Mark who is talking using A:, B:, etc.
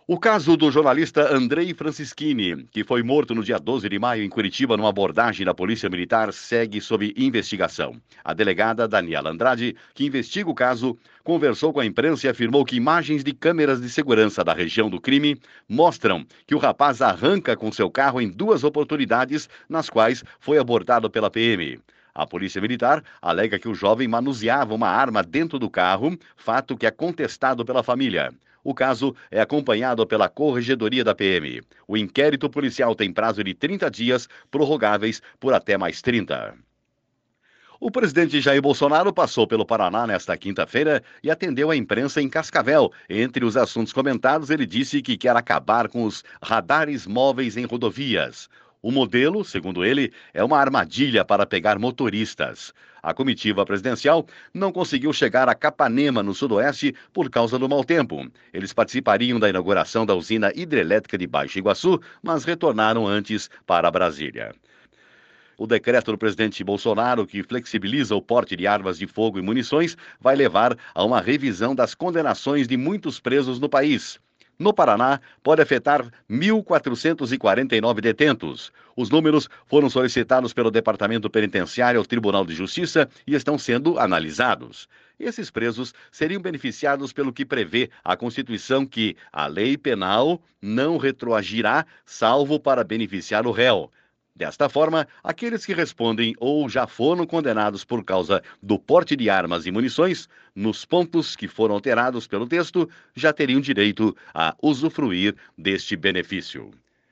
A: O caso do jornalista Andrei Francischini, que foi morto no dia 12 de maio em Curitiba numa abordagem da Polícia Militar, segue sob investigação. A delegada Daniela Andrade, que investiga o caso, conversou com a imprensa e afirmou que imagens de câmeras de segurança da região do crime mostram que o rapaz arranca com seu carro em duas oportunidades nas quais foi abordado pela PM. A Polícia Militar alega que o jovem manuseava uma arma dentro do carro, fato que é contestado pela família. O caso é acompanhado pela Corregedoria da PM. O inquérito policial tem prazo de 30 dias, prorrogáveis por até mais 30. O presidente Jair Bolsonaro passou pelo Paraná nesta quinta-feira e atendeu a imprensa em Cascavel. Entre os assuntos comentados, ele disse que quer acabar com os radares móveis em rodovias. O modelo, segundo ele, é uma armadilha para pegar motoristas. A comitiva presidencial não conseguiu chegar a Capanema, no sudoeste, por causa do mau tempo. Eles participariam da inauguração da usina hidrelétrica de Baixo Iguaçu, mas retornaram antes para Brasília. O decreto do presidente Bolsonaro, que flexibiliza o porte de armas de fogo e munições, vai levar a uma revisão das condenações de muitos presos no país. No Paraná, pode afetar 1.449 detentos. Os números foram solicitados pelo Departamento Penitenciário ao Tribunal de Justiça e estão sendo analisados. Esses presos seriam beneficiados pelo que prevê a Constituição, que a lei penal não retroagirá, salvo para beneficiar o réu. Desta forma, aqueles que respondem ou já foram condenados por causa do porte de armas e munições, nos pontos que foram alterados pelo texto, já teriam direito a usufruir deste benefício.